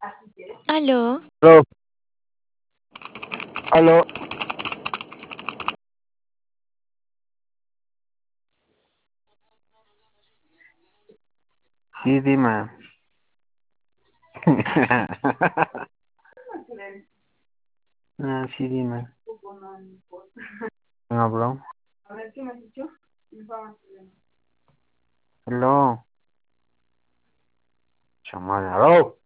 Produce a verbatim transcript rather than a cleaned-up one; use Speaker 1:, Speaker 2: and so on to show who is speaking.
Speaker 1: Aló,
Speaker 2: Aló, aló. Sí, dime. Ah, sí, dime. ¿Quién habló? Aló. Chamán, aló.